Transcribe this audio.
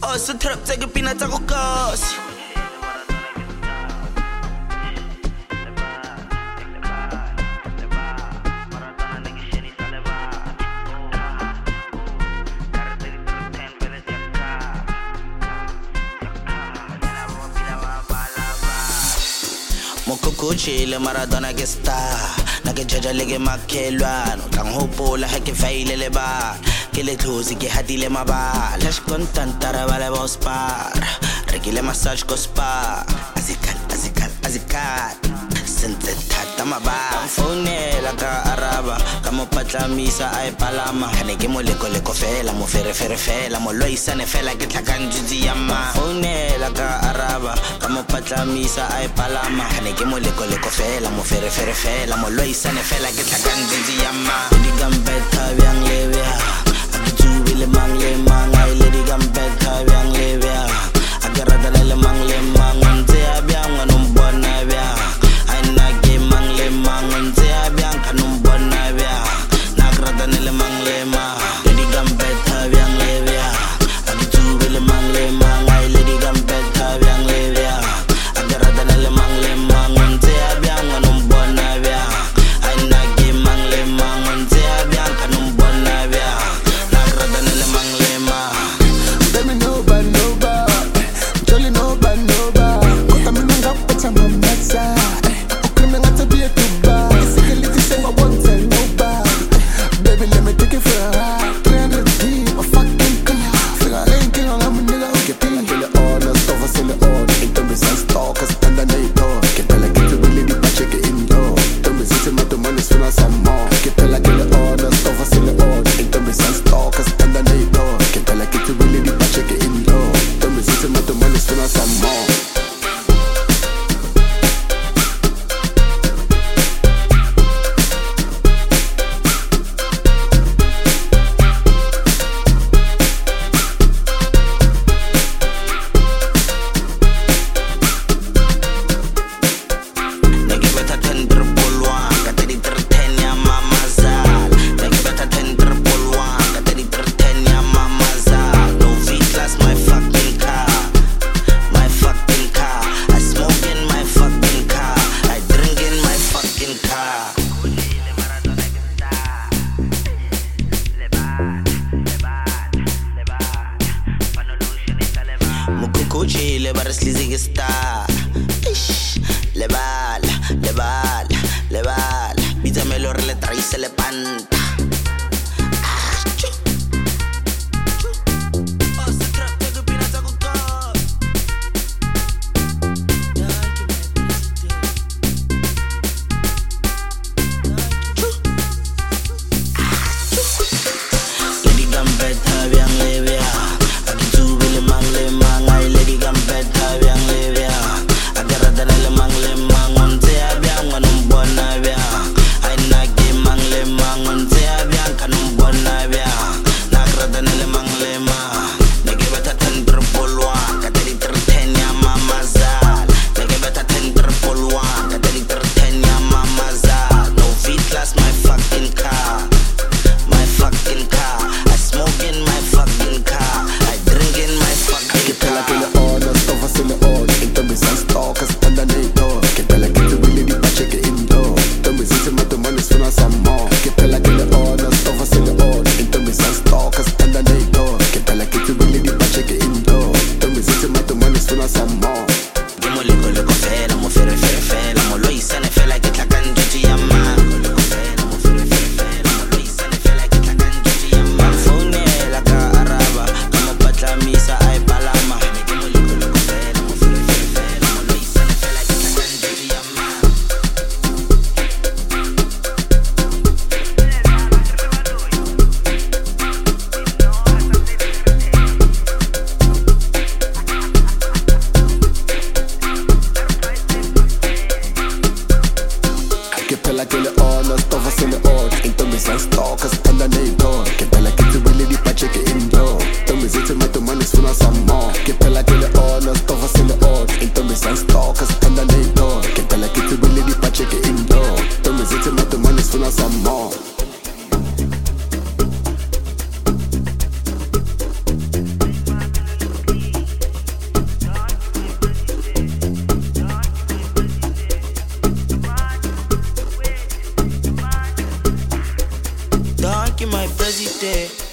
boss, trap take peanuts ako cause. Kuchile Maradona ke star na ke jaja le ke makhelwana tlang hopola ha ke faile le ba ke le tlhosi ke hatile mabala lash content tara bale boss par re ke le massage ko spa azikal senze thata mabala phone la ka araba ka mo patlamisa ai palama ne ke mo leko fela mo fere fela mo loisane fela ke tlhakang jutsi ya ma phone la ka araba ka mo patlamisa ai palama ne ke mo leko fela mo fere fela mo loisane fela ke tlhakang jutsi ya ma di gambeta byang lebya akitsubile mang le mang ai le di gambeta byang lebya agarada le mang nze abyang anombona bya mangonze abyang kanumbona bya nagrada nele manglema lady gambeta byang lebya akitubile manglema ngai lady gambeta byang lebya agarada nele manglema ngonze abyang kanumbona bya ainage manglema ngonze abyang kanumbona bya nagrada nele manglema baby no jolly no kota minanga pata mamasa Kuchile barislizi ke star lebala bitsa melore le traise le panta curiosity.